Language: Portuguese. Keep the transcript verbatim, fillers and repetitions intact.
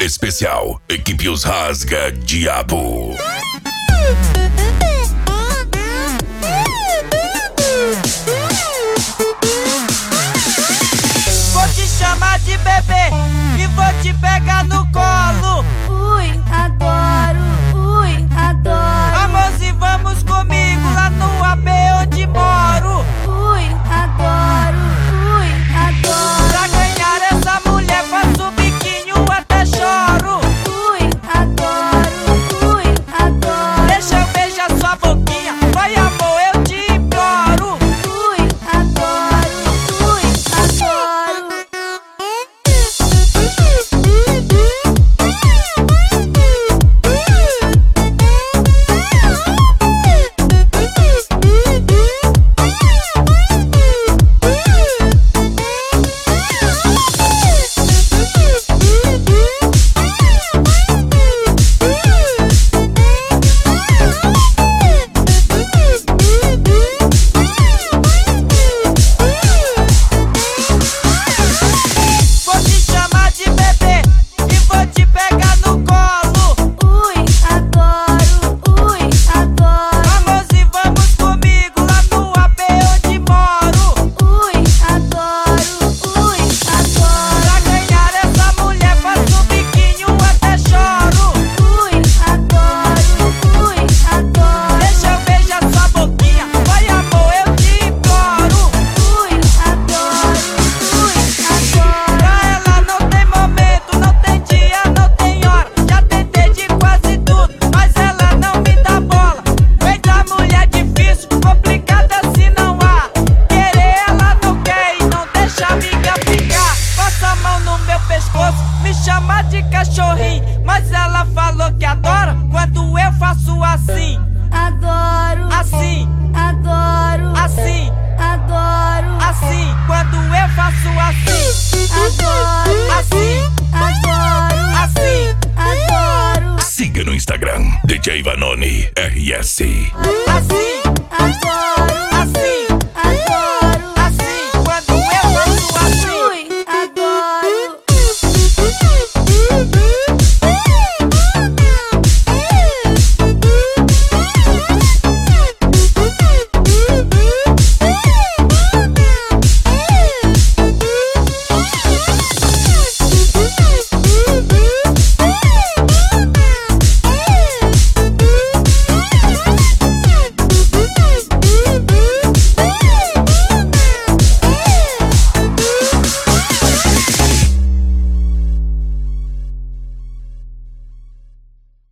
especial Equipe Os Rasga Diabo. Vou te chamar de bebê e vou te pegar no colo. Ui, adoro, ui, adoro. Amorzinho, vamos comigo lá no A B onde moro. Ui, adoro, ui, adoro. Pra ganhar essa mulher faço biquinho até choro. Ui, adoro, ui, adoro. Deixa eu beijar sua boquinha, vai amor, eu te imploro. Ui, adoro, ui, adoro. Vou te chamar de bebê e vou te pegar no colo. Ui, adoro, ui, adoro. Amorzinho, vamos comigo lá no A B onde moro. Ui, adoro, ui, adoro. Pra ganhar essa mulher faço biquinho até choro. Ui, adoro, ui, adoro. Deixa eu beijar sua boquinha, vai amor, eu te imploro. Ui, adoro, ui, adoro. Pra ela não tem momento, não tem dia, não tem hora. Já tentei de quase tudo, mas ela não me dá bola. Feita mulher difícil, complicada se não há. Querer ela não quer e não deixa a amiga ficar. Passa a mão no meu pescoço, me chama de cachorrinho. Mas ela falou que adora quando eu faço assim, Adoro, assim, adoro, assim, adoro, assim. Quando eu faço assim, adoro, assim, adoro, assim, adoro. Siga no Instagram D J Vanoni R S. assim.